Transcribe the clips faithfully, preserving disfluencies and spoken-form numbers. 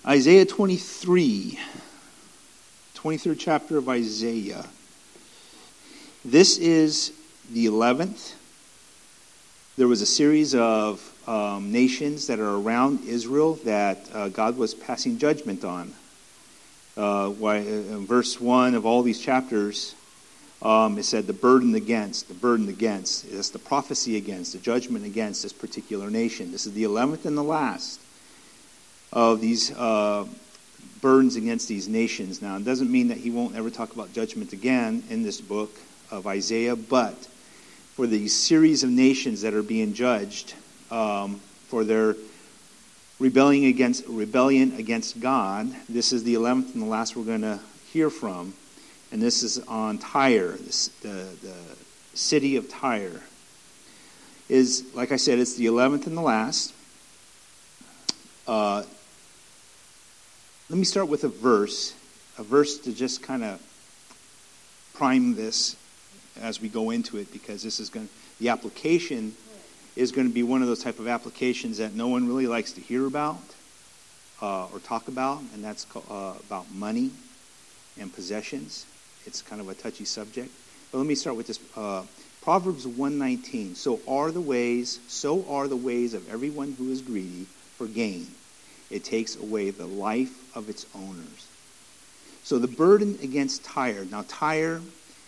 Isaiah twenty-three, twenty-third chapter of Isaiah. This is the eleventh. There was a series of um, nations that are around Israel that uh, God was passing judgment on. Uh, why, in verse one of all these chapters, um, it said the burden against, the burden against. It's the prophecy against, the judgment against this particular nation. This is the eleventh and the last of these uh, burdens against these nations. Now, it doesn't mean that he won't ever talk about judgment again in this book of Isaiah, but for these series of nations that are being judged um, for their rebellion against rebellion against God, this is the eleventh and the last we're going to hear from, and this is on Tyre, this, the the city of Tyre. Is like I said, it's the eleventh and the last. Uh, let me start with a verse, a verse to just kind of prime this as we go into it, because this is going, the application is going to be one of those type of applications that no one really likes to hear about uh, or talk about, and that's called, uh, about money and possessions. It's kind of a touchy subject. But let me start with this. Uh, Proverbs one nineteen. So are the ways, so are the ways of everyone who is greedy for gain. It takes away the life of its owners. So the burden against Tyre. Now Tyre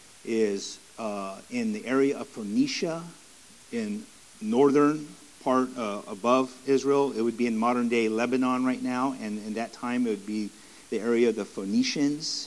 is uh, in the area of Phoenicia, in northern part uh, above Israel. It would be in modern day Lebanon right now, and in that time it would be the area of the Phoenicians.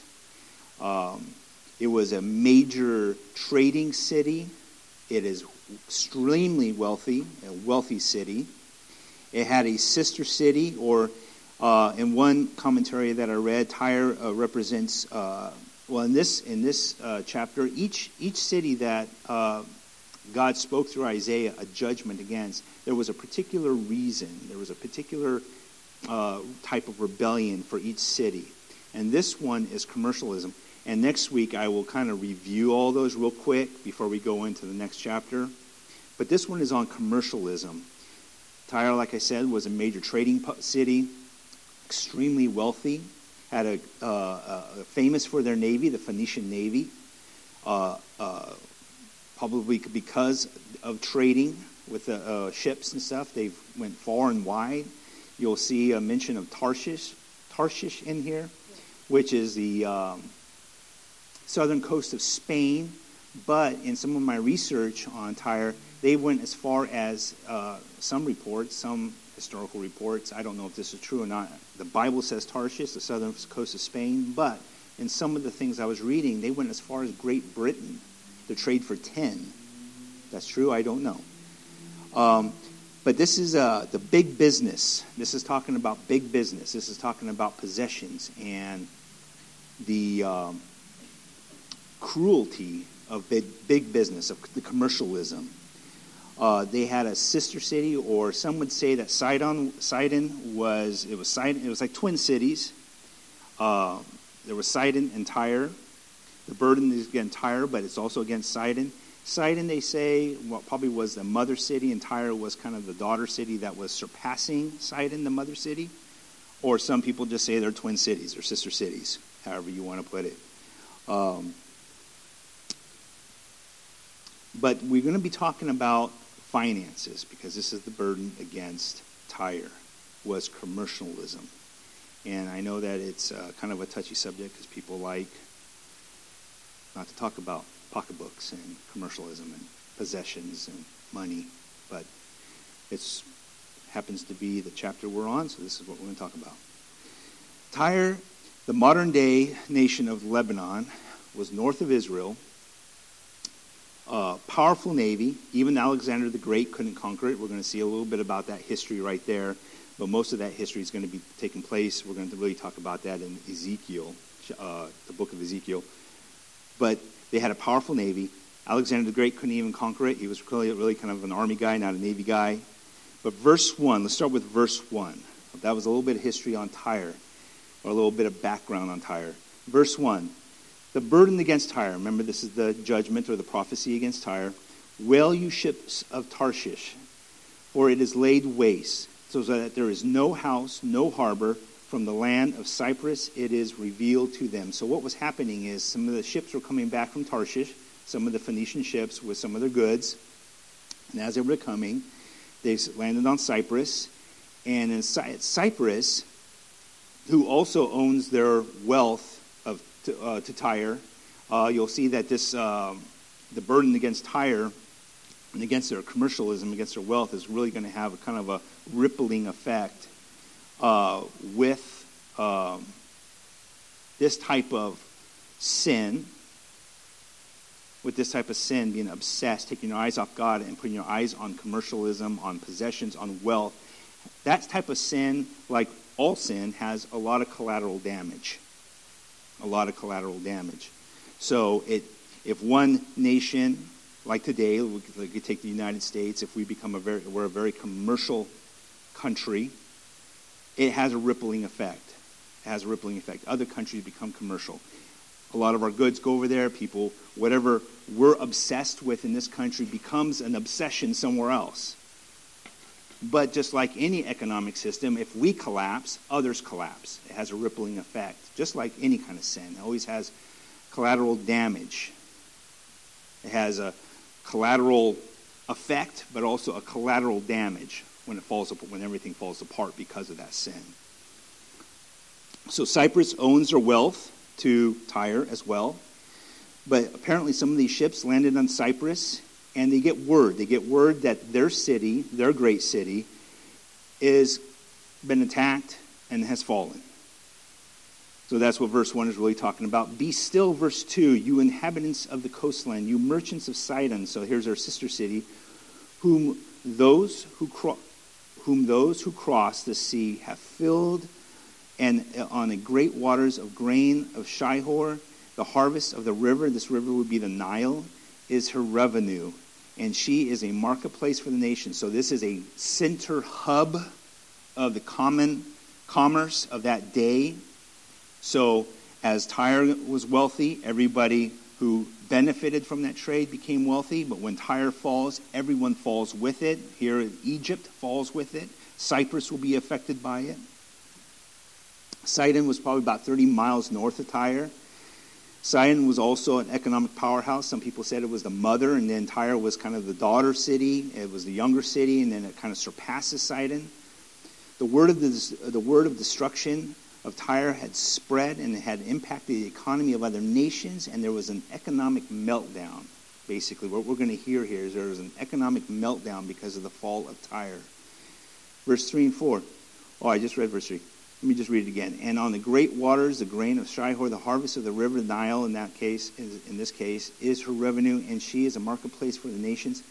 Um, it was a major trading city. It is extremely wealthy, a wealthy city. It had a sister city, or uh, in one commentary that I read, Tyre uh, represents, uh, well, in this in this uh, chapter, each each city that uh, God spoke through Isaiah a judgment against, there was a particular reason, there was a particular uh, type of rebellion for each city. And this one is commercialism. And next week I will kind of review all those real quick before we go into the next chapter. But this one is on commercialism. Tyre, like I said, was a major trading city, extremely wealthy, had a uh, uh, famous for their navy, the Phoenician Navy, uh, uh, probably because of trading with the uh, ships and stuff. They went far and wide. You'll see a mention of Tarshish, Tarshish in here, which is the um, southern coast of Spain. But in some of my research on Tyre, they went as far as uh, some reports, some historical reports. I don't know if this is true or not. The Bible says Tarshish, the southern coast of Spain. But in some of the things I was reading, they went as far as Great Britain to trade for tin. That's true? I don't know. Um, but this is uh, the big business. This is talking about big business. This is talking about possessions and the um, cruelty of big, big business, of the commercialism. Uh, they had a sister city, or some would say that Sidon, Sidon was it was Sidon. It was like twin cities. Uh, there was Sidon and Tyre. The burden is against Tyre, but it's also against Sidon. Sidon, they say, well, probably was the mother city, and Tyre was kind of the daughter city that was surpassing Sidon, the mother city. Or some people just say they're twin cities or sister cities, however you want to put it. Um, but we're going to be talking about finances, because this is the burden against Tyre, was commercialism. And I know that it's uh, kind of a touchy subject because people like not to talk about pocketbooks and commercialism and possessions and money, but it happens to be the chapter we're on, so this is what we're going to talk about. Tyre, the modern-day nation of Lebanon, was north of Israel. Uh, powerful navy. Even Alexander the Great couldn't conquer it. We're going to see a little bit about that history right there, but most of that history is going to be taking place. We're going to really talk about that in Ezekiel, uh, the book of Ezekiel. But they had a powerful navy. Alexander the Great couldn't even conquer it. He was really, really kind of an army guy, not a navy guy. But verse one, let's start with verse one. That was a little bit of history on Tyre, or a little bit of background on Tyre. Verse one, the burden against Tyre. Remember, this is the judgment or the prophecy against Tyre. Wail, you ships of Tarshish, for it is laid waste, so that there is no house, no harbor, from the land of Cyprus it is revealed to them. So what was happening is some of the ships were coming back from Tarshish, some of the Phoenician ships with some of their goods. And as they were coming, they landed on Cyprus. And in Cy- Cyprus, who also owns their wealth of to, uh, to Tyre, uh, you'll see that this uh, the burden against Tyre and against their commercialism, against their wealth, is really going to have a kind of a rippling effect uh, with um, this type of sin, with this type of sin, being obsessed, taking your eyes off God and putting your eyes on commercialism, on possessions, on wealth. That type of sin, like all sin, has a lot of collateral damage. A lot of collateral damage. So it, if one nation, like today, we could take the United States, if we become a very, we're a very commercial country, it has a rippling effect. It has a rippling effect. Other countries become commercial. A lot of our goods go over there. People, whatever we're obsessed with in this country becomes an obsession somewhere else. But just like any economic system, if we collapse, others collapse. It has a rippling effect. Just like any kind of sin. It always has collateral damage. It has a collateral effect, but also a collateral damage when it falls apart, when everything falls apart because of that sin. So Cyprus owns their wealth to Tyre as well. But apparently some of these ships landed on Cyprus, and they get word. They get word that their city, their great city, is been attacked and has fallen. So that's what verse one is really talking about. Be still, verse two, you inhabitants of the coastland, you merchants of Sidon. So here's our sister city, whom those who cro- whom those who cross the sea have filled, and on the great waters of grain of Shihor, the harvest of the river, this river would be the Nile, is her revenue. And she is a marketplace for the nation. So this is a center hub of the common commerce of that day. So as Tyre was wealthy, everybody who benefited from that trade became wealthy. But when Tyre falls, everyone falls with it. Here Egypt falls with it. Cyprus will be affected by it. Sidon was probably about thirty miles north of Tyre. Sidon was also an economic powerhouse. Some people said it was the mother, and then Tyre was kind of the daughter city. It was the younger city, and then it kind of surpasses Sidon. The word of the, the word of destruction of Tyre had spread, and it had impacted the economy of other nations, and there was an economic meltdown. Basically, what we're going to hear here is there was an economic meltdown because of the fall of Tyre. Verse three and four. Oh, I just read verse three. Let me just read it again. And on the great waters, the grain of Shihor, the harvest of the river Nile, in that case, in this case, is her revenue, and she is a marketplace for the nations.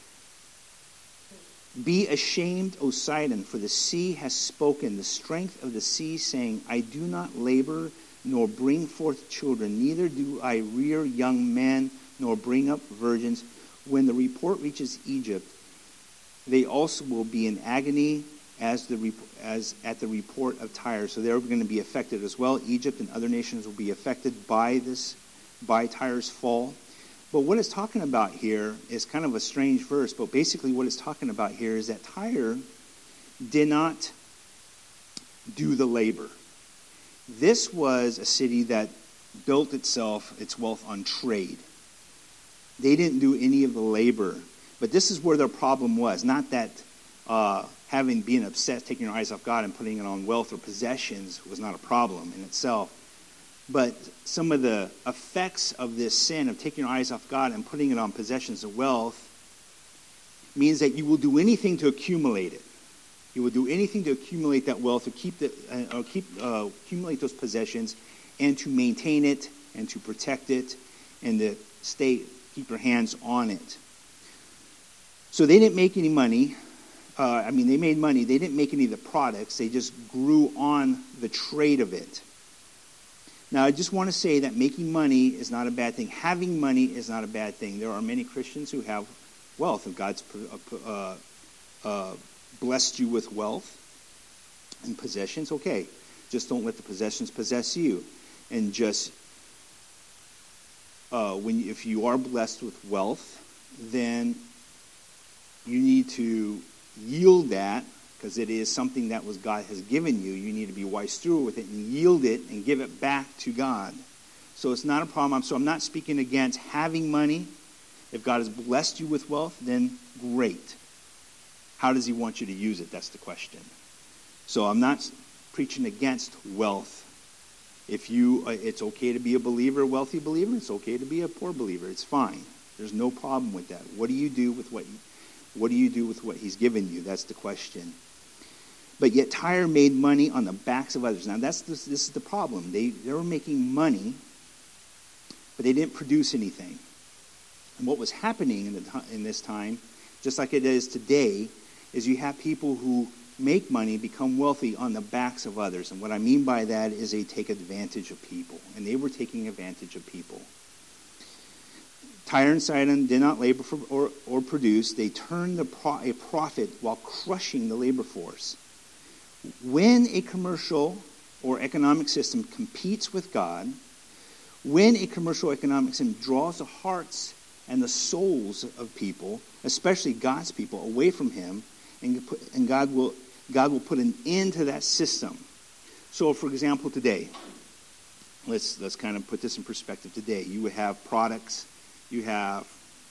Be ashamed, O Sidon, for the sea has spoken, the strength of the sea, saying, I do not labor, nor bring forth children, neither do I rear young men, nor bring up virgins. When the report reaches Egypt, they also will be in agony as the as at the report of Tyre. So they're going to be affected as well. Egypt and other nations will be affected by this, by Tyre's fall. But what it's talking about here is kind of a strange verse, but basically what it's talking about here is that Tyre did not do the labor. This was a city that built itself, its wealth on trade. They didn't do any of the labor. But this is where their problem was. Not that uh, having been obsessed, taking your eyes off God and putting it on wealth or possessions was not a problem in itself. But some of the effects of this sin of taking your eyes off God and putting it on possessions or wealth means that you will do anything to accumulate it. You will do anything to accumulate that wealth, or keep the, uh, or keep uh, accumulate those possessions, and to maintain it, and to protect it, and to stay, keep your hands on it. So they didn't make any money. Uh, I mean, they made money. They didn't make any of the products. They just grew on the trade of it. Now, I just want to say that making money is not a bad thing. Having money is not a bad thing. There are many Christians who have wealth, and God's uh, uh, blessed you with wealth and possessions. Okay, just don't let the possessions possess you. And just, uh, when if you are blessed with wealth, then you need to yield that because it is something that was God has given you. You need to be wise steward with it and yield it and give it back to God. So it's not a problem. So I'm not speaking against having money. If God has blessed you with wealth, then great. How does he want you to use it? That's the question. So I'm not preaching against wealth. If you, uh, it's okay to be a believer, a wealthy believer. It's okay to be a poor believer. It's fine. There's no problem with that. What do you do with what? You, what do you do with what he's given you? That's the question. But yet Tyre made money on the backs of others. Now that's this, this is the problem. They they were making money, but they didn't produce anything. And what was happening in the in this time, just like it is today, is you have people who make money, become wealthy on the backs of others. And what I mean by that is they take advantage of people. And they were taking advantage of people. Tyre and Sidon did not labor for, or, or produce. They turned the pro, a profit while crushing the labor force. When a commercial or economic system competes with God, when a commercial economic system draws the hearts and the souls of people, especially God's people, away from him, and, and God will God will put an end to that system. So, for example, today, let's let's kind of put this in perspective. Today, you would have products, you have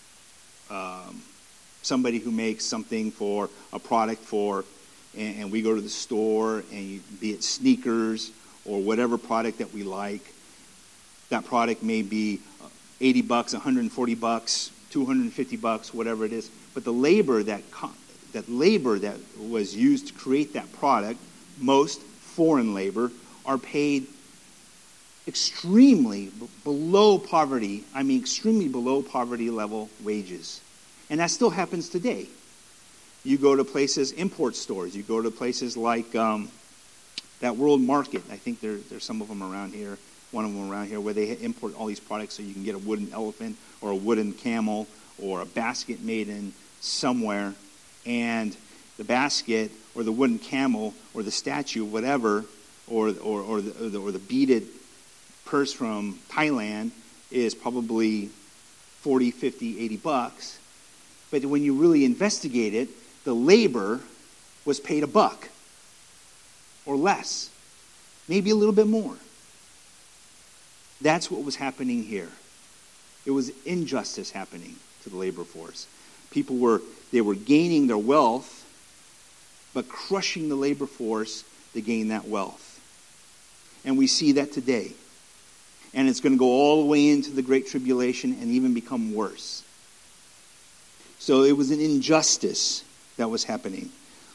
um, somebody who makes something for a product for, and, and we go to the store, and you, be it sneakers or whatever product that we like. That product may be eighty bucks, one hundred forty bucks, two hundred fifty bucks, whatever it is. But the labor that that labor that was used to create that product, most foreign labor, are paid extremely b- below poverty. I mean, extremely below poverty level wages, and that still happens today. You go to places, import stores. You go to places like um, that World Market. I think there, there's some of them around here. One of them around here where they import all these products so you can get a wooden elephant or a wooden camel or a basket made in somewhere, and the basket or the wooden camel or the statue, whatever, or or or the, or the, or the beaded purse from Thailand is probably forty, fifty, eighty bucks. But when you really investigate it, the labor was paid a buck or less, maybe a little bit more. That's what was happening here. It was injustice happening to the labor force. People were, they were gaining their wealth, but crushing the labor force to gain that wealth. And we see that today. And it's going to go all the way into the Great Tribulation and even become worse. So it was an injustice that was happening.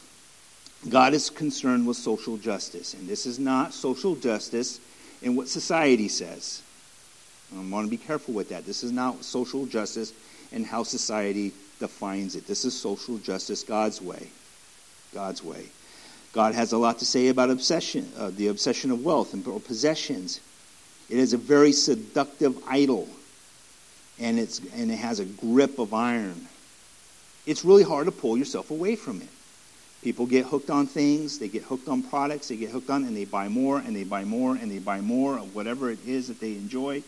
God is concerned with social justice. And this is not social justice in what society says. I want to be careful with that. This is not social justice and how society defines it. This is social justice God's way. God's way. God has a lot to say about obsession, uh, the obsession of wealth and or possessions. It is a very seductive idol, and it's and it has a grip of iron. It's really hard to pull yourself away from it. People get hooked on things, they get hooked on products, they get hooked on, and they buy more, and they buy more, and they buy more of whatever it is that they enjoy.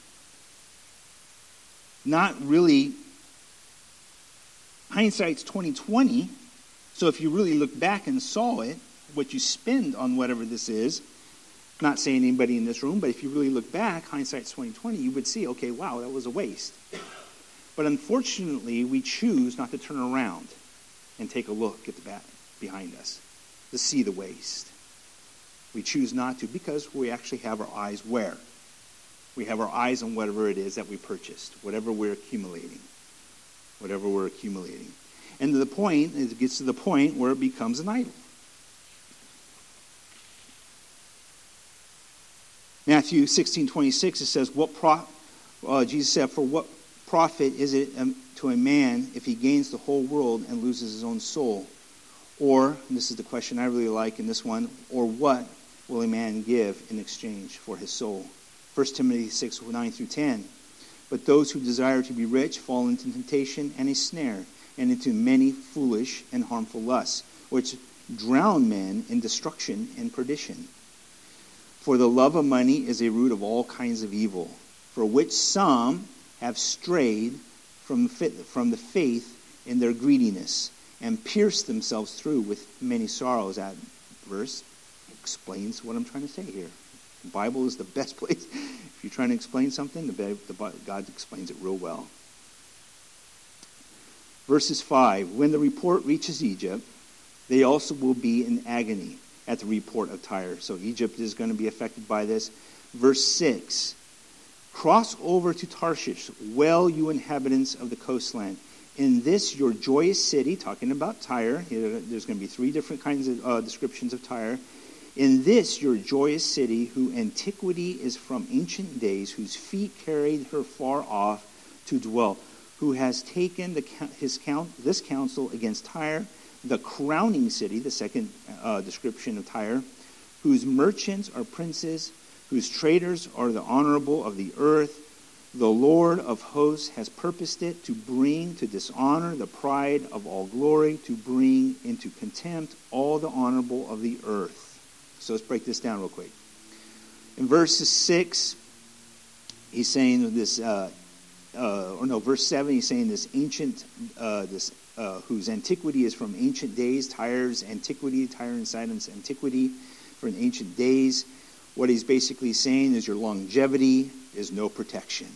Not really, hindsight's twenty twenty, so if you really look back and saw it, what you spend on whatever this is, not saying anybody in this room, but if you really look back, hindsight's twenty twenty, you would see, okay, wow, that was a waste. But unfortunately, we choose not to turn around and take a look at the back behind us to see the waste. We choose not to because we actually have our eyes where? We have our eyes on whatever it is that we purchased, whatever we're accumulating, whatever we're accumulating. And to the point, it gets to the point where it becomes an idol. Matthew sixteen twenty-six, it says, "What pro- uh, Jesus said, for what profit is it um, to a man if he gains the whole world and loses his own soul? Or," and this is the question I really like in this one, "or what will a man give in exchange for his soul?" First Timothy six, nine through ten. "But those who desire to be rich fall into temptation and a snare, and into many foolish and harmful lusts, which drown men in destruction and perdition. For the love of money is a root of all kinds of evil, for which some have strayed from from the faith in their greediness, and pierced themselves through with many sorrows. That verse explains what I'm trying to say here. The Bible is the best place. If you're trying to explain something, the, the God explains it real well. Verses five, when the report reaches Egypt, they also will be in agony at the report of Tyre. So Egypt is going to be affected by this. Verse six, cross over to Tarshish, wail, you inhabitants of the coastland. In this your joyous city, talking about Tyre, here, there's going to be three different kinds of uh, descriptions of Tyre. In this your joyous city, whose antiquity is from ancient days, whose feet carried her far off to dwell, who has taken the, his count, this counsel against Tyre, the crowning city, the second uh, description of Tyre, whose merchants are princes, whose traders are the honorable of the earth. The Lord of hosts has purposed it to bring to dishonor the pride of all glory, to bring into contempt all the honorable of the earth. So let's break this down real quick. In verse six, he's saying this, uh, uh, or no, verse seven, he's saying this ancient, uh, this uh, whose antiquity is from ancient days, Tyre's antiquity, Tyre and Sidon's antiquity from ancient days. What he's basically saying is your longevity is no protection.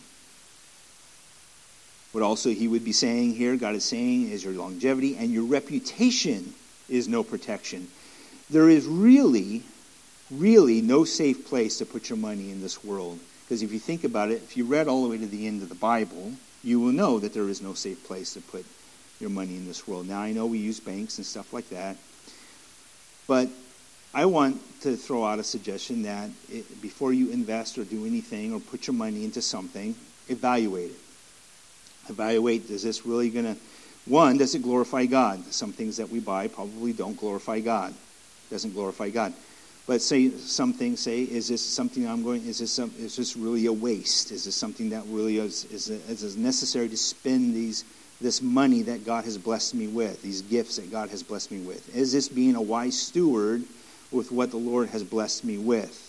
What also he would be saying here, God is saying, is your longevity and your reputation is no protection. There is really, really no safe place to put your money in this world. Because if you think about it, if you read all the way to the end of the Bible, you will know that there is no safe place to put your money in this world. Now, I know we use banks and stuff like that. But I want to throw out a suggestion that it, before you invest or do anything or put your money into something, evaluate it. Evaluate, is this really going to, one, does it glorify God? Some things that we buy probably don't glorify God. Doesn't glorify God. But say some things say, is this something I'm going, is this some, is this really a waste? Is this something that really is, is, is necessary to spend these this money that God has blessed me with, these gifts that God has blessed me with? Is this being a wise steward with what the Lord has blessed me with?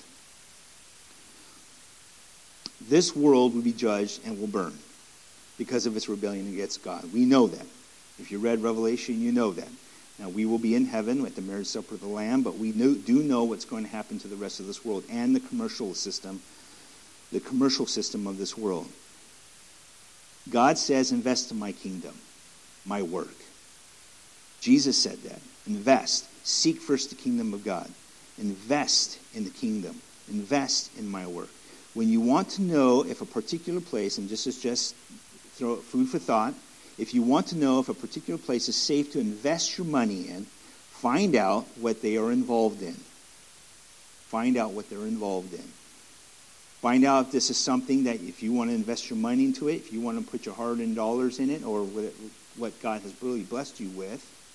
This world will be judged and will burn because of its rebellion against God. We know that. If you read Revelation, you know that. Now, we will be in heaven at the marriage supper of the Lamb, but we know, do know what's going to happen to the rest of this world and the commercial system, the commercial system of this world. God says, invest in my kingdom, my work. Jesus said that. Invest. Seek first the kingdom of God. Invest in the kingdom. Invest in my work. When you want to know if a particular place, and this is just throw food for thought, if you want to know if a particular place is safe to invest your money in, find out what they are involved in. Find out what they're involved in. Find out if this is something that if you want to invest your money into it, if you want to put your hard-earned dollars in it, or what God has really blessed you with.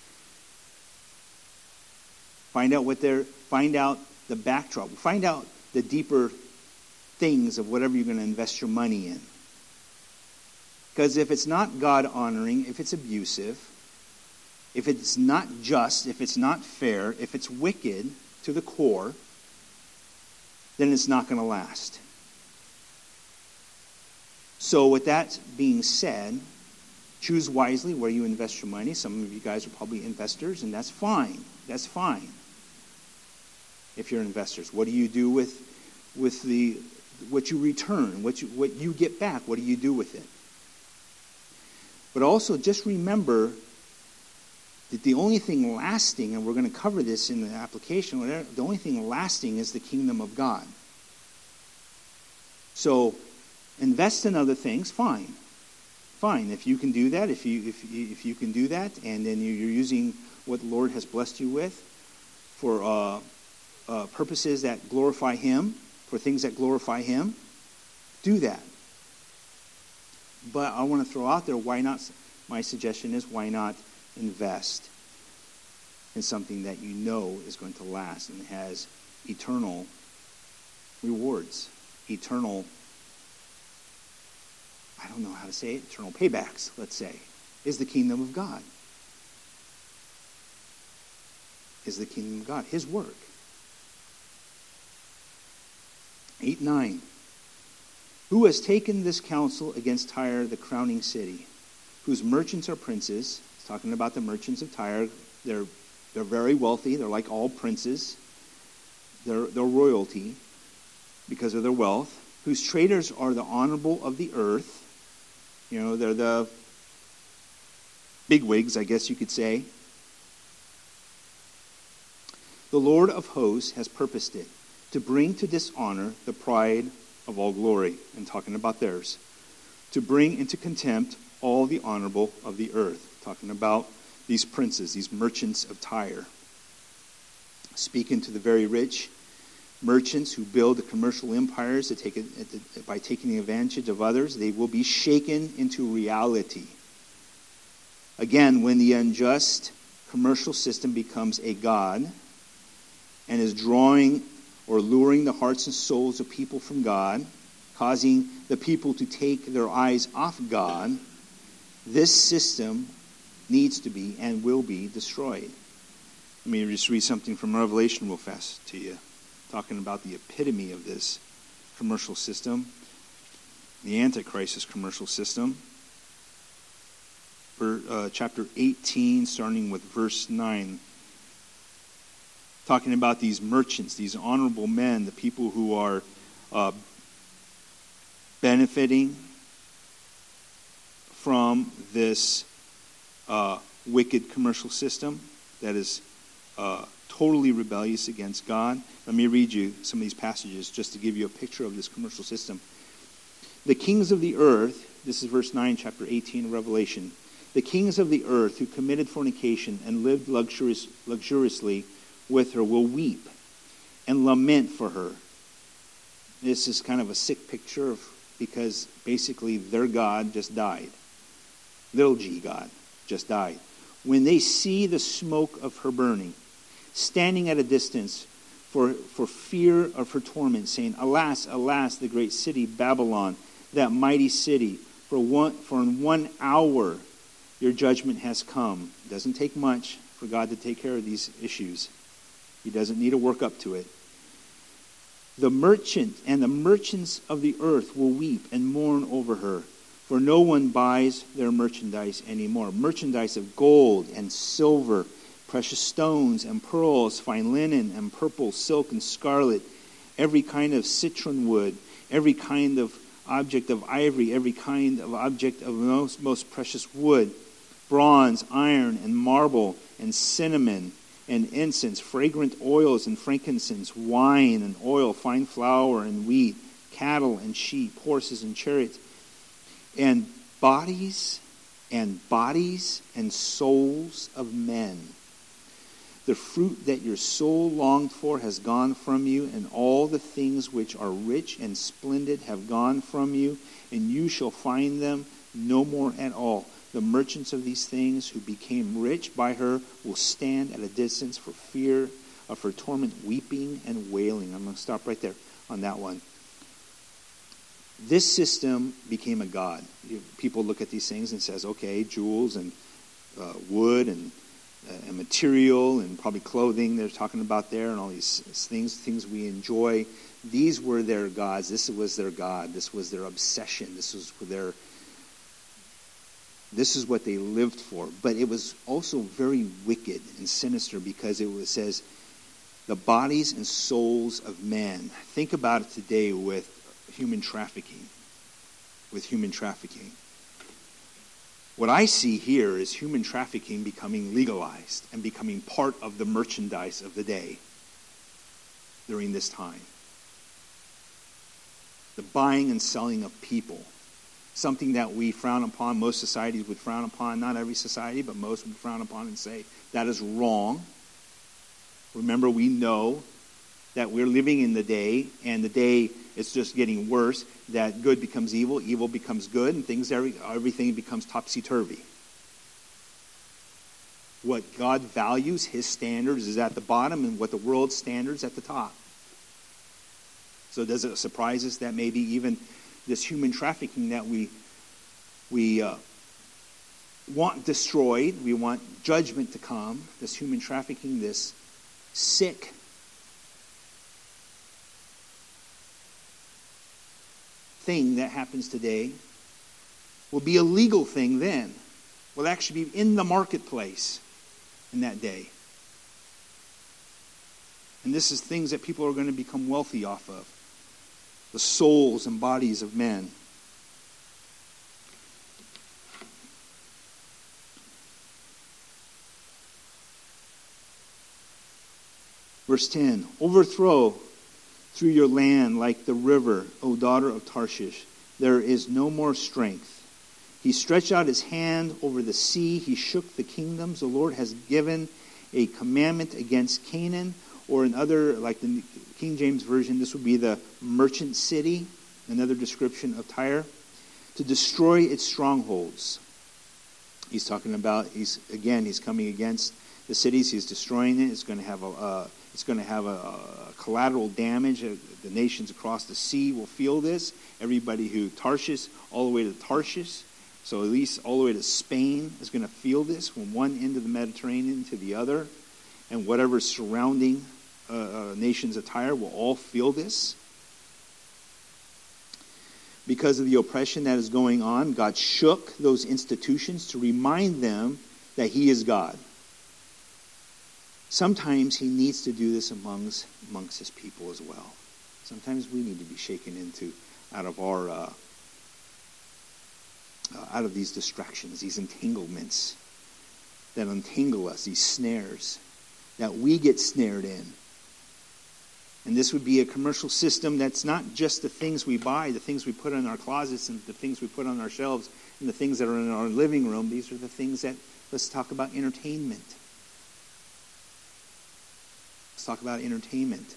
Find out what they're, find out the backdrop. Find out the deeper things of whatever you're going to invest your money in. Because if it's not God-honoring, if it's abusive, if it's not just, if it's not fair, if it's wicked to the core, then it's not going to last. So with that being said, choose wisely where you invest your money. Some of you guys are probably investors, and that's fine. That's fine. If you're investors, what do you do with with the what you return, what you what you get back? What do you do with it? But also just remember that the only thing lasting, and we're going to cover this in the application, the only thing lasting is the kingdom of God. So invest in other things, fine. Fine. If you can do that, if you if you, if you can do that, and then you're using what the Lord has blessed you with for uh, uh, purposes that glorify Him, for things that glorify Him, do that. But I want to throw out there, why not? My suggestion is, why not invest in something that you know is going to last and has eternal rewards, eternal, I don't know how to say it, eternal paybacks, let's say, is the kingdom of God. Is the kingdom of God, His work. eight nine. Who has taken this counsel against Tyre, the crowning city, whose merchants are princes, talking about the merchants of Tyre. They're they're very wealthy. They're like all princes. They're, they're royalty because of their wealth, whose traders are the honorable of the earth. You know, they're the bigwigs, I guess you could say. The Lord of hosts has purposed it, to bring to dishonor the pride of all glory, and talking about theirs, to bring into contempt all the honorable of the earth, talking about these princes, these merchants of Tyre. Speaking to the very rich, merchants who build the commercial empires to take it, by taking advantage of others, they will be shaken into reality. Again, when the unjust commercial system becomes a god and is drawing or luring the hearts and souls of people from God, causing the people to take their eyes off God, this system needs to be and will be destroyed. Let me just read something from Revelation real fast to you, talking about the epitome of this commercial system, the Antichrist's commercial system. For uh, chapter eighteen, starting with verse nine, talking about these merchants, these honorable men, the people who are uh, benefiting from this uh, wicked commercial system that is uh, totally rebellious against God. Let me read you some of these passages just to give you a picture of this commercial system. The kings of the earth, this is verse nine, chapter eighteen of Revelation. The kings of the earth who committed fornication and lived luxurious, luxuriously with her will weep and lament for her. This is kind of a sick picture of, because basically their God just died. Little g God just died. When they see the smoke of her burning, standing at a distance for, for fear of her torment, saying, Alas, alas, the great city Babylon, that mighty city, for one for in one hour your judgment has come. It doesn't take much for God to take care of these issues. He doesn't need to work up to it. The merchant and the merchants of the earth will weep and mourn over her, for no one buys their merchandise anymore. Merchandise of gold and silver, precious stones and pearls, fine linen and purple, silk and scarlet, every kind of citron wood, every kind of object of ivory, every kind of object of most, most precious wood, bronze, iron, and marble, and cinnamon, and incense, fragrant oils and frankincense, wine and oil, fine flour and wheat, cattle and sheep, horses and chariots, and bodies and bodies and souls of men. The fruit that your soul longed for has gone from you, and all the things which are rich and splendid have gone from you, and you shall find them no more at all. The merchants of these things who became rich by her will stand at a distance for fear of her torment, weeping and wailing. I'm going to stop right there on that one. This system became a god. People look at these things and says, okay, jewels and uh, wood and, uh, and material and probably clothing they're talking about there, and all these things, things we enjoy. These were their gods. This was their god. This was their obsession. This was their This is what they lived for. But it was also very wicked and sinister, because it was, says, the bodies and souls of men. Think about it today with human trafficking. With human trafficking. What I see here is human trafficking becoming legalized and becoming part of the merchandise of the day during this time. The buying and selling of people. Something that we frown upon, most societies would frown upon, not every society, but most would frown upon and say, that is wrong. Remember, we know that we're living in the day, and the day is just getting worse, that good becomes evil, evil becomes good, and things every, everything becomes topsy-turvy. What God values, his standards, is at the bottom, and what the world's standards at the top. So does it surprise us that maybe even this human trafficking that we we uh, want destroyed, we want judgment to come, this human trafficking, this sick thing that happens today, will be a legal thing then. will actually be in the marketplace in that day. And this is things that people are going to become wealthy off of. The souls and bodies of men. Verse ten, overthrow through your land like the river, O daughter of Tarshish. There is no more strength. He stretched out his hand over the sea. He shook the kingdoms. The Lord has given a commandment against Canaan, or in other, like the King James Version, this would be the merchant city, another description of Tyre, to destroy its strongholds. He's talking about, he's again, he's coming against the cities. He's destroying it. It's going to have a, uh, it's going to have a, a collateral damage. The nations across the sea will feel this. Everybody who Tarshish, all the way to Tarshish, so at least all the way to Spain is going to feel this from one end of the Mediterranean to the other. And whatever surrounding uh, uh, nations of Tyre will all feel this. Because of the oppression that is going on, God shook those institutions to remind them that he is God. Sometimes he needs to do this amongst, amongst his people as well. Sometimes we need to be shaken into out of our uh, uh, out of these distractions, these entanglements that untangle us, these snares that we get snared in. And this would be a commercial system that's not just the things we buy, the things we put in our closets and the things we put on our shelves and the things that are in our living room. These are the things that, let's talk about entertainment. Let's talk about entertainment.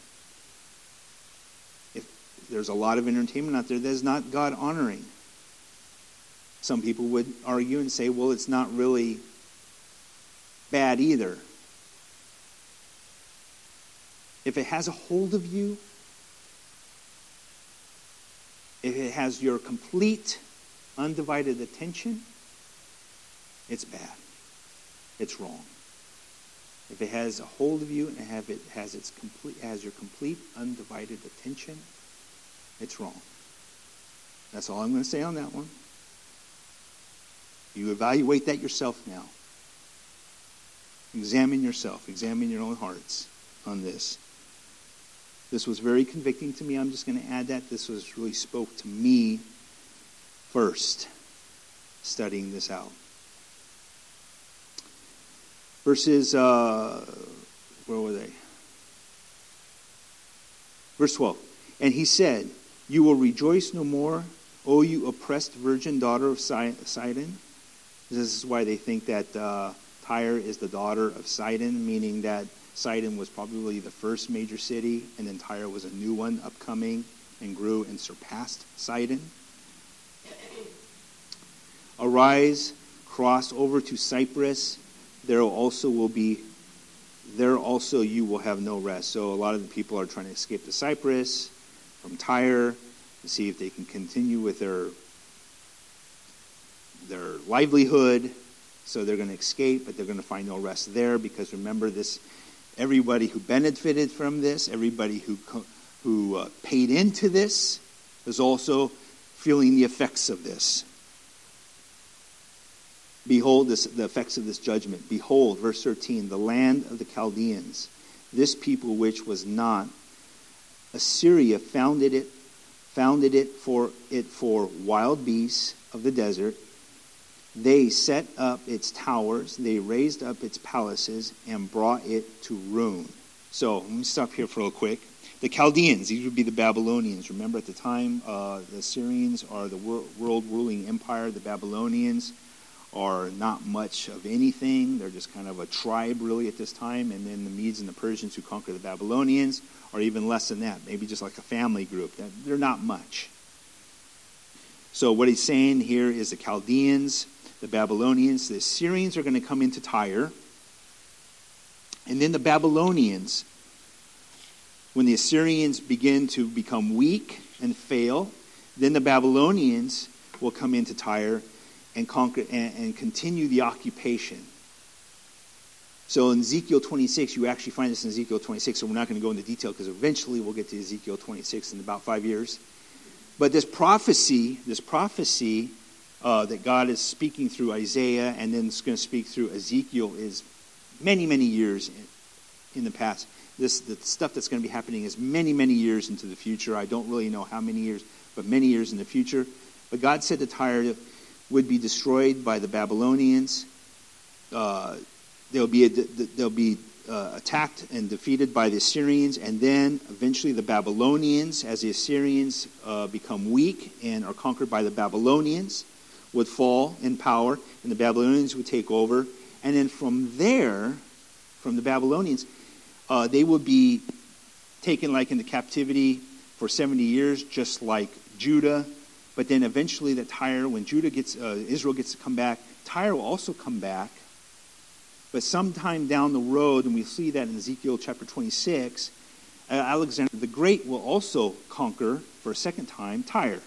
If there's a lot of entertainment out there that is not God honoring. Some people would argue and say, well, it's not really bad either. If it has a hold of you, if it has your complete, undivided attention, it's bad. It's wrong. If it has a hold of you and have it has its complete has your complete, undivided attention, it's wrong. That's all I'm going to say on that one. You evaluate that yourself now. Examine yourself. Examine your own hearts on this. This was very convicting to me. I'm just going to add that. This was really spoke to me first, studying this out. Verses, uh, where were they? Verse twelve. And he said, you will rejoice no more, O you oppressed virgin daughter of Sidon. This is why they think that uh, Tyre is the daughter of Sidon, meaning that Sidon was probably the first major city, and then Tyre was a new one upcoming and grew and surpassed Sidon. Arise, cross over to Cyprus. There also will be, there also you will have no rest. So a lot of the people are trying to escape to Cyprus from Tyre to see if they can continue with their their livelihood. So they're going to escape, but they're going to find no rest there, because remember this, everybody who benefited from this, everybody who who uh, paid into this, is also feeling the effects of this. Behold, this, the effects of this judgment. Behold, verse thirteen, the land of the Chaldeans, this people which was not, Assyria founded it, founded it for it for wild beasts of the desert. They set up its towers, they raised up its palaces, and brought it to ruin. So, let me stop here for a little quick. The Chaldeans, these would be the Babylonians. Remember, at the time, uh, the Assyrians are the wor- world ruling empire. The Babylonians are not much of anything. They're just kind of a tribe, really, at this time. And then the Medes and the Persians who conquer the Babylonians are even less than that, maybe just like a family group. They're not much. So what he's saying here is the Chaldeans, the Babylonians, the Assyrians are going to come into Tyre. And then the Babylonians, when the Assyrians begin to become weak and fail, then the Babylonians will come into Tyre and conquer and, and continue the occupation. So in Ezekiel twenty-six, you actually find this in Ezekiel twenty-six, so we're not going to go into detail because eventually we'll get to Ezekiel twenty-six in about five years. But this prophecy, this prophecy uh, that God is speaking through Isaiah and then it's going to speak through Ezekiel is many, many years in, in the past. This the stuff that's going to be happening is many, many years into the future. I don't really know how many years, but many years in the future. But God said that Tyre would be destroyed by the Babylonians. Uh, they'll be they'll be uh, attacked and defeated by the Assyrians, and then eventually the Babylonians, as the Assyrians uh, become weak and are conquered by the Babylonians, would fall in power, and the Babylonians would take over. And then from there, from the Babylonians, uh, they would be taken like into captivity for seventy years, just like Judah. But then eventually that Tyre, when Judah gets, uh, Israel gets to come back, Tyre will also come back. But sometime down the road, and we see that in Ezekiel chapter twenty-six, uh, Alexander the Great will also conquer for a second time Tyre.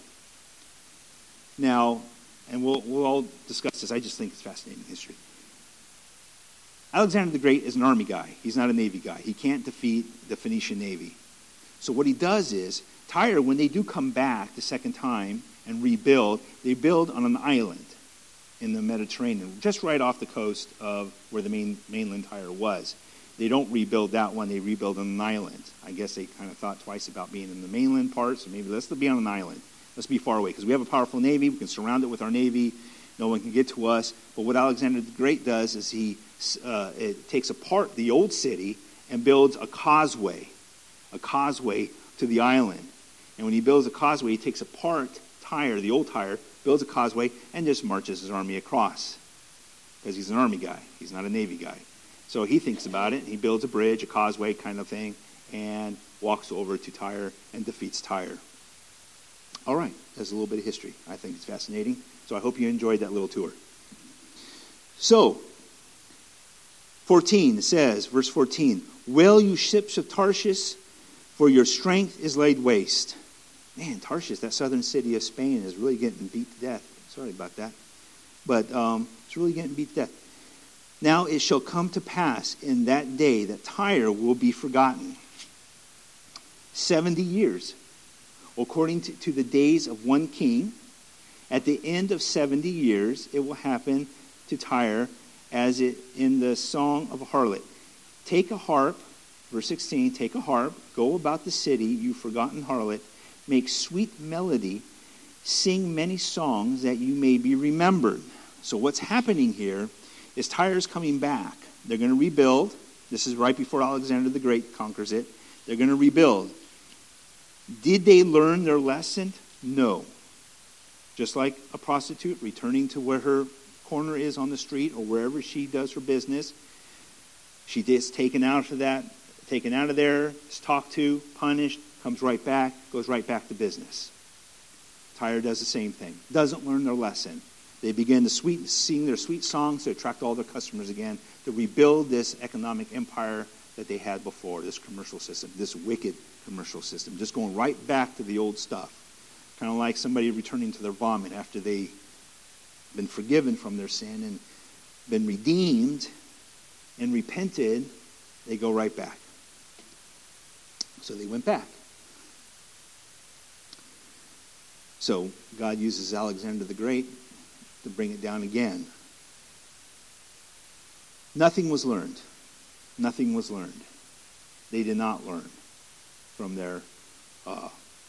Now, and we'll we'll all discuss this. I just think it's fascinating history. Alexander the Great is an army guy. He's not a navy guy. He can't defeat the Phoenician navy. So what he does is, Tyre, when they do come back the second time and rebuild, they build on an island in the Mediterranean, just right off the coast of where the main mainland Tyre was. They don't rebuild that one. They rebuild on an island. I guess they kind of thought twice about being in the mainland part, so maybe let's be on an island. Let's be far away, because we have a powerful navy. We can surround it with our navy. No one can get to us. But what Alexander the Great does is he uh, it takes apart the old city and builds a causeway, a causeway to the island. And when he builds a causeway, he takes apart Tyre, the old Tyre, builds a causeway, and just marches his army across. Because he's an army guy. He's not a navy guy. So he thinks about it, and he builds a bridge, a causeway kind of thing, and walks over to Tyre and defeats Tyre. All right, that's a little bit of history. I think it's fascinating. So I hope you enjoyed that little tour. So, fourteen says, verse fourteen, "Wail, you ships of Tarshish, for your strength is laid waste." Man, Tarshish, that southern city of Spain, is really getting beat to death. Sorry about that. But um, it's really getting beat to death. "Now it shall come to pass in that day that Tyre will be forgotten. Seventy years, according to, to the days of one king. At the end of seventy years, it will happen to Tyre as it in the song of a harlot. Take a harp," verse sixteen, "take a harp, go about the city, you forgotten harlot, make sweet melody, sing many songs that you may be remembered." So what's happening here is Tyre's coming back. They're going to rebuild. This is right before Alexander the Great conquers it. They're going to rebuild. Did they learn their lesson? No. Just like a prostitute returning to where her corner is on the street or wherever she does her business, she gets taken out of that, taken out of there, is talked to, punished, comes right back, goes right back to business. Tyre does the same thing. Doesn't learn their lesson. They begin to sweet, sing their sweet songs to attract all their customers again, to rebuild this economic empire that they had before, this commercial system, this wicked commercial system, just going right back to the old stuff. Kind of like somebody returning to their vomit after they've been forgiven from their sin and been redeemed and repented, they go right back. So they went back. So God uses Alexander the Great to bring it down again. Nothing was learned. Nothing was learned. They did not learn from their uh,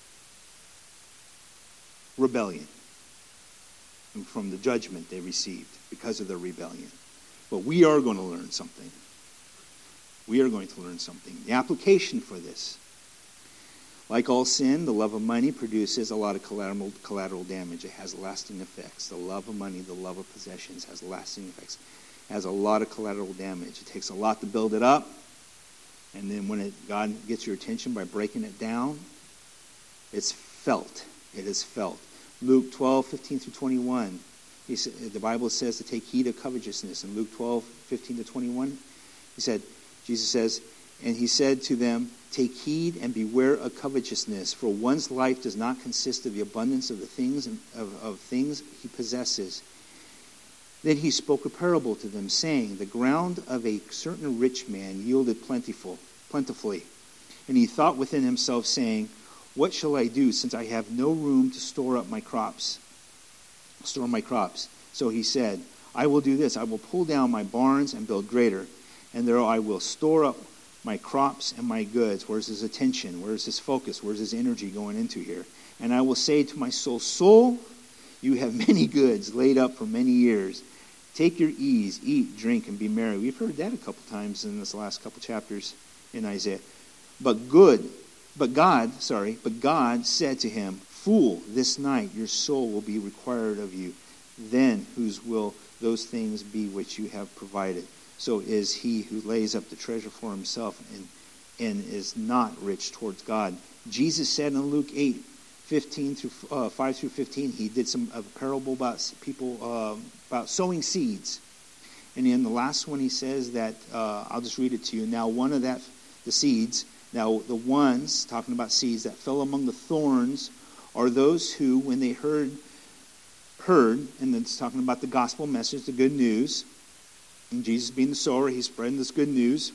rebellion and from the judgment they received because of their rebellion. But we are going to learn something. We are going to learn something. The application for this. Like all sin, the love of money produces a lot of collateral, collateral damage. It has lasting effects. The love of money, the love of possessions has lasting effects. It has a lot of collateral damage. It takes a lot to build it up. And then when it, God gets your attention by breaking it down, it's felt. It is felt. Luke twelve, fifteen through twenty-one. He said, the Bible says to take heed of covetousness. In Luke twelve, fifteen to twenty-one, he said, Jesus says, and he said to them, take heed and beware of covetousness, for one's life does not consist of the abundance of the things of, of things he possesses. Then he spoke a parable to them, saying, the ground of a certain rich man yielded plentiful, plentifully. And he thought within himself, saying, what shall I do, since I have no room to store up my crops? store my crops. So he said, I will do this. I will pull down my barns and build greater, and there I will store up my crops and my goods. Where's his attention? Where's his focus? Where's his energy going into here? And I will say to my soul, soul, you have many goods laid up for many years. Take your ease, eat, drink, and be merry. We've heard that a couple times in this last couple chapters in Isaiah. But good, but God, sorry, but God said to him, fool, this night your soul will be required of you. Then whose will those things be which you have provided? So is he who lays up the treasure for himself and, and is not rich towards God. Jesus said in Luke eight, fifteen through uh, five through fifteen, he did some a parable about people uh, about sowing seeds. And in the last one he says that, uh, I'll just read it to you. Now one of that, the seeds, now the ones, talking about seeds, that fell among the thorns are those who, when they heard, heard, and it's talking about the gospel message, the good news, and Jesus being the sower, he's spreading this good news,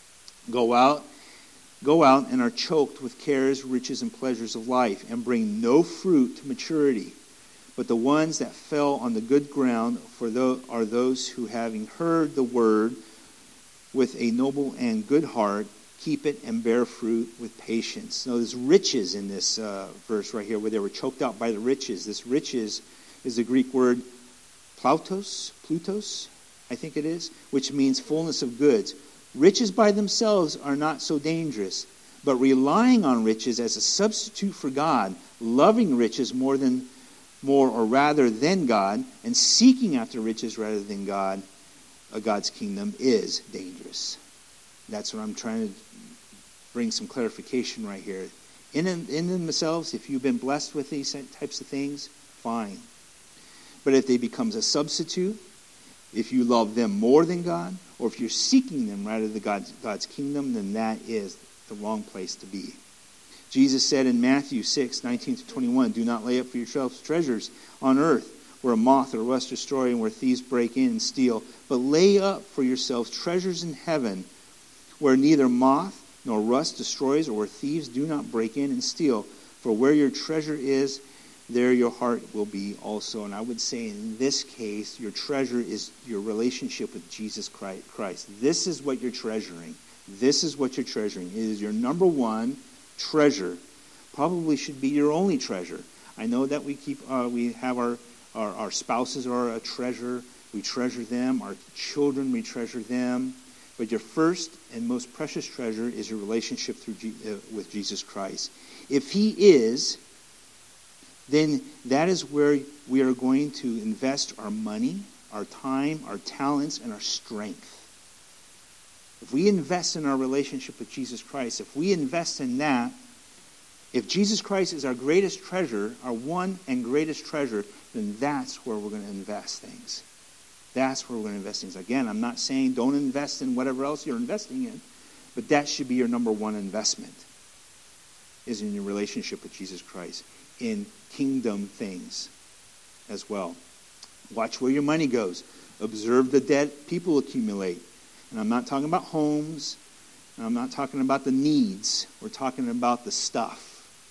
go out, go out and are choked with cares, riches, and pleasures of life, and bring no fruit to maturity. But the ones that fell on the good ground for those, are those who, having heard the word with a noble and good heart, keep it and bear fruit with patience. Now there's riches in this uh, verse right here, where they were choked out by the riches. This riches is the Greek word plautos, plutos, I think it is, which means fullness of goods. Riches by themselves are not so dangerous, but relying on riches as a substitute for God, loving riches more than more or rather than God, and seeking after riches rather than God, uh, God's kingdom is dangerous. That's what I'm trying to bring some clarification right here. In, in themselves, if you've been blessed with these types of things, fine. But if they become a substitute, if you love them more than God, or if you're seeking them rather than God's, God's kingdom, then that is the wrong place to be. Jesus said in Matthew six, nineteen to twenty-one, do not lay up for yourselves treasures on earth, where a moth or rust destroy and where thieves break in and steal, but lay up for yourselves treasures in heaven, where neither moth nor rust destroys, or where thieves do not break in and steal. For where your treasure is, there your heart will be also. And I would say in this case, your treasure is your relationship with Jesus Christ. This is what you're treasuring. This is what you're treasuring. It is your number one treasure. Probably should be your only treasure. I know that we keep, uh, we have our, our, our spouses are a treasure. We treasure them. Our children, we treasure them. But your first and most precious treasure is your relationship through G- uh, with Jesus Christ. If he is, then that is where we are going to invest our money, our time, our talents, and our strength. If we invest in our relationship with Jesus Christ, if we invest in that, if Jesus Christ is our greatest treasure, our one and greatest treasure, then that's where we're going to invest things. That's where we're going to invest things. Again, I'm not saying don't invest in whatever else you're investing in, but that should be your number one investment, is in your relationship with Jesus Christ, in kingdom things as well. Watch where your money goes. Observe the debt people accumulate. And I'm not talking about homes. And I'm not talking about the needs. We're talking about the stuff.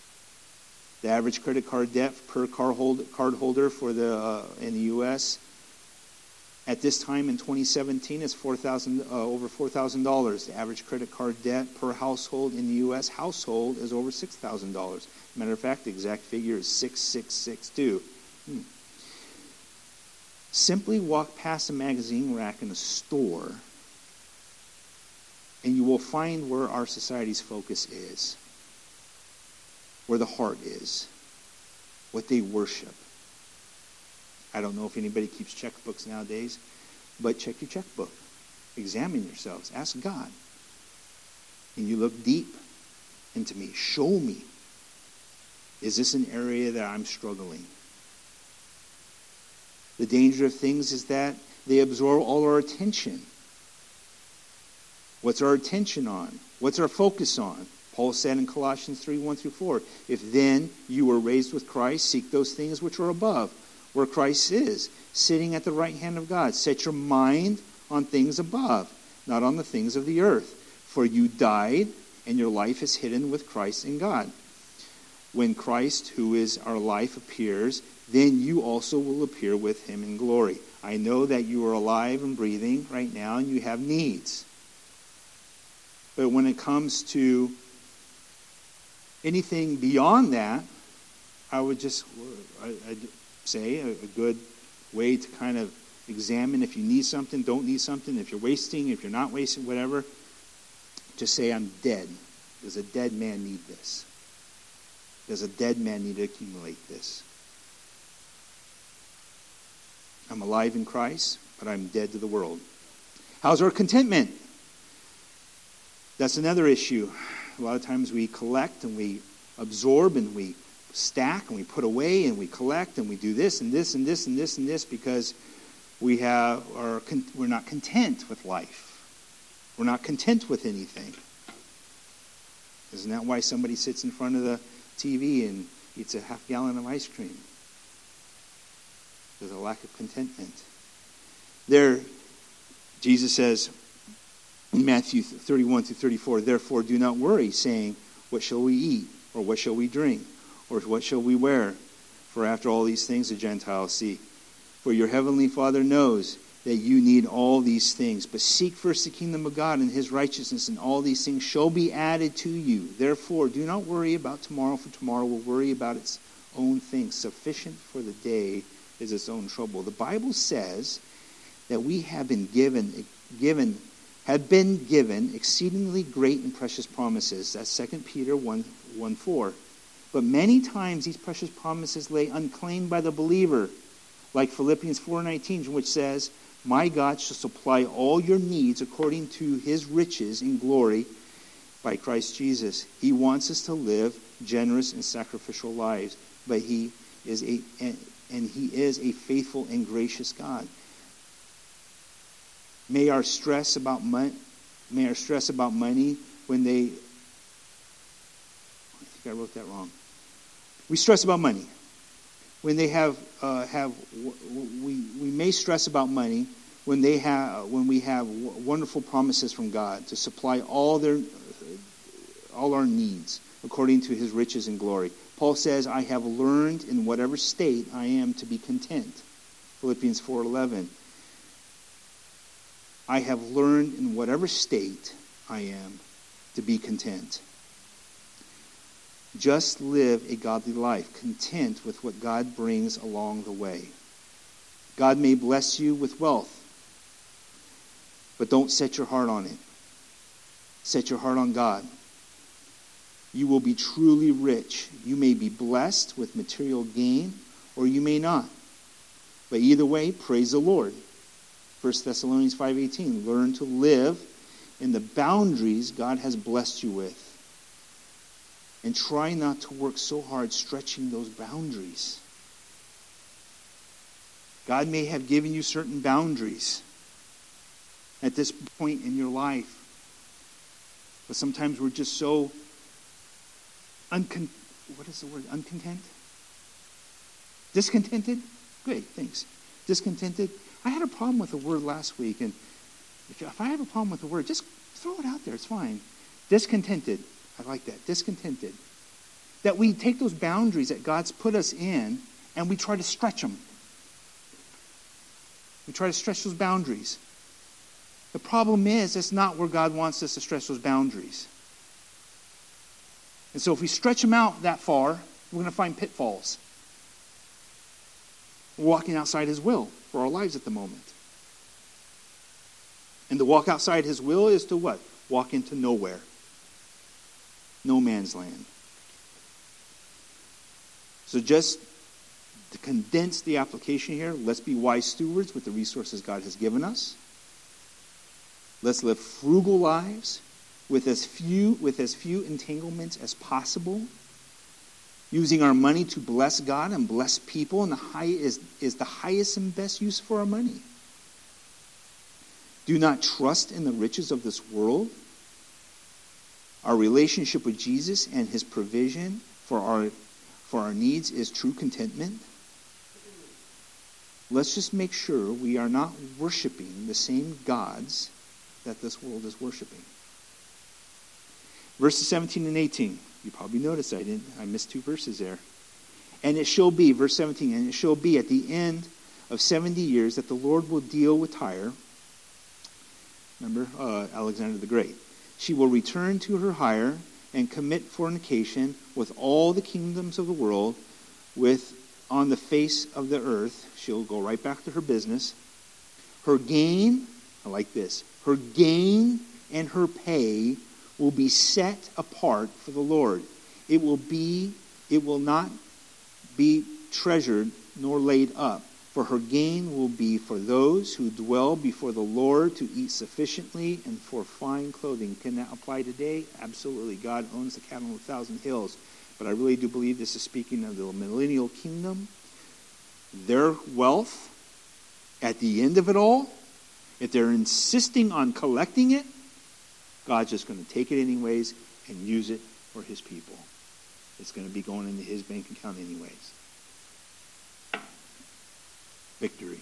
The average credit card debt per card holder for the uh, in the U S at this time in twenty seventeen is four thousand uh, over four thousand dollars. The average credit card debt per household in the U S household is over six thousand dollars. Matter of fact, the exact figure is six thousand six hundred sixty-two. Hmm. Simply walk past a magazine rack in a store, and you will find where our society's focus is, where the heart is, what they worship. I don't know if anybody keeps checkbooks nowadays, but check your checkbook. Examine yourselves. Ask God. And you look deep into me. Show me. Is this an area that I'm struggling? The danger of things is that they absorb all our attention. What's our attention on? What's our focus on? Paul said in Colossians three, one through four, if then you were raised with Christ, seek those things which are above, where Christ is, sitting at the right hand of God. Set your mind on things above, not on the things of the earth. For you died, and your life is hidden with Christ in God. When Christ, who is our life, appears, then you also will appear with him in glory. I know that you are alive and breathing right now and you have needs. But when it comes to anything beyond that, I would just I'd say a, a good way to kind of examine if you need something, don't need something, if you're wasting, if you're not wasting, whatever. Just say, I'm dead. Does a dead man need this? Does a dead man need to accumulate this? I'm alive in Christ, but I'm dead to the world. How's our contentment? That's another issue. A lot of times we collect and we absorb and we stack and we put away and we collect and we do this and this and this and this and this because we have are we're not content with life. We're not content with anything. Isn't that why somebody sits in front of the T V and eats a half gallon of ice cream? There's a lack of contentment. There, Jesus says in Matthew thirty-one through thirty-four, therefore do not worry, saying, what shall we eat? Or what shall we drink? Or what shall we wear? For after all these things the Gentiles seek. For your heavenly Father knows that you need all these things. But seek first the kingdom of God and his righteousness, and all these things shall be added to you. Therefore, do not worry about tomorrow, for tomorrow will worry about its own things. Sufficient for the day is its own trouble. The Bible says that we have been given, given, have been given exceedingly great and precious promises. That's Second Peter one, one four. But many times these precious promises lay unclaimed by the believer, like Philippians four nineteen, which says, my God shall supply all your needs according to his riches in glory by Christ Jesus. He wants us to live generous and sacrificial lives, but he is a and, and he is a faithful and gracious God. May our stress about money, may our stress about money when they, I think I wrote that wrong. We stress about money. When they have, uh, have we, we may stress about money when they have, when we have wonderful promises from God to supply all their, all our needs according to his riches and glory. Paul says, I have learned in whatever state I am to be content. Philippians four eleven. I have learned in whatever state I am to be content. Just live a godly life, content with what God brings along the way. God may bless you with wealth, but don't set your heart on it. Set your heart on God. You will be truly rich. You may be blessed with material gain, or you may not. But either way, praise the Lord. First Thessalonians five eighteen. Learn to live in the boundaries God has blessed you with. And try not to work so hard stretching those boundaries. God may have given you certain boundaries at this point in your life. But sometimes we're just so uncon- what is the word? Uncontent? Discontented? Good, thanks. Discontented. I had a problem with the word last week, and if, if I have a problem with the word, just throw it out there. It's fine. Discontented. I like that. Discontented. That we take those boundaries that God's put us in and we try to stretch them. We try to stretch those boundaries. The problem is, it's not where God wants us to stretch those boundaries. And so if we stretch them out that far, we're going to find pitfalls. We're walking outside his will for our lives at the moment. And to walk outside his will is to what? Walk into nowhere. No man's land. So just to condense the application here, let's be wise stewards with the resources God has given us. Let's live frugal lives with as few with as few entanglements as possible. Using our money to bless God and bless people and the high is, is the highest and best use for our money. Do not trust in the riches of this world. Our relationship with Jesus and his provision for our for our needs is true contentment. Let's just make sure we are not worshiping the same gods that this world is worshiping. Verses seventeen and eighteen. You probably noticed I didn't. I missed two verses there. And it shall be, verse seventeen, and it shall be at the end of seventy years that the Lord will deal with Tyre. Remember, uh, Alexander the Great. She will return to her hire and commit fornication with all the kingdoms of the world, with on the face of the earth. She'll go right back to her business. Her gain, I like this, her gain and her pay will be set apart for the Lord. It will be, it will not be treasured nor laid up. For her gain will be for those who dwell before the Lord to eat sufficiently and for fine clothing. Can that apply today? Absolutely. God owns the cattle on a thousand hills. But I really do believe this is speaking of the millennial kingdom. Their wealth, at the end of it all, if they're insisting on collecting it, God's just going to take it anyways and use it for his people. It's going to be going into his bank account anyways. Victory.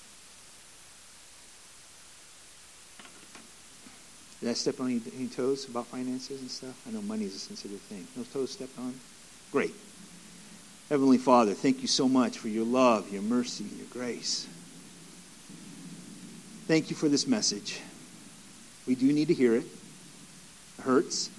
Did I step on any, any toes about finances and stuff? I know money is a sensitive thing. No toes stepped on? Great. Heavenly Father, thank you so much for your love, your mercy, your grace. Thank you for this message. We do need to hear it. It hurts.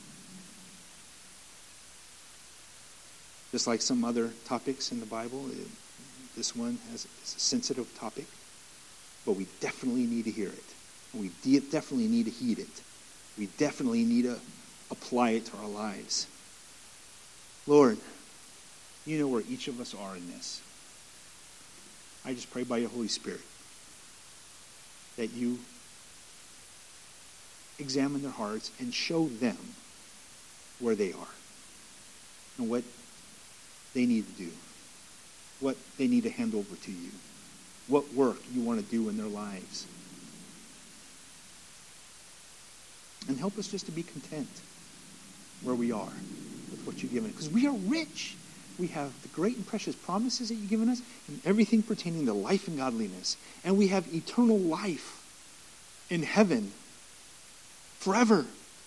Just like some other topics in the Bible, it, this one has is a sensitive topic, but we definitely need to hear it. And we de- definitely need to heed it. We definitely need to apply it to our lives. Lord, you know where each of us are in this. I just pray by your Holy Spirit that you examine their hearts and show them where they are and what they need to do, what they need to hand over to you, what work you want to do in their lives. And help us just to be content where we are with what you've given. Because we are rich. We have the great and precious promises that you've given us and everything pertaining to life and godliness. And we have eternal life in heaven forever.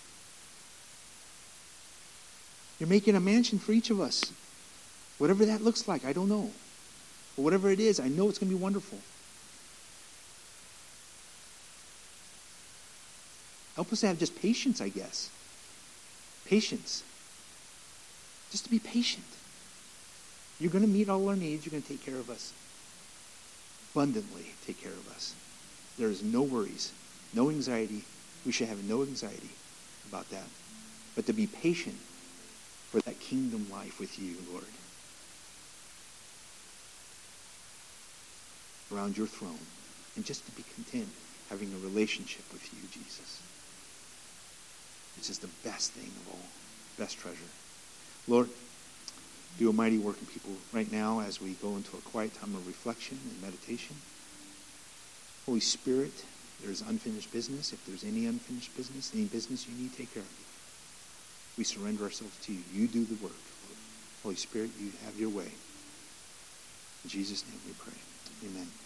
You're making a mansion for each of us. Whatever that looks like, I don't know. But whatever it is, I know it's going to be wonderful. Help us to have just patience, I guess. Patience. Just to be patient. You're going to meet all our needs. You're going to take care of us. Abundantly take care of us. There is no worries, no anxiety. We should have no anxiety about that. But to be patient for that kingdom life with you, Lord. Around your throne. And just to be content having a relationship with you, Jesus. It's just the best thing of all. Best treasure. Lord, do a mighty work in people right now as we go into a quiet time of reflection and meditation. Holy Spirit, there's unfinished business. If there's any unfinished business, any business you need, take care of it. We surrender ourselves to you. You do the work, Lord. Holy Spirit, you have your way. In Jesus' name we pray. Amen.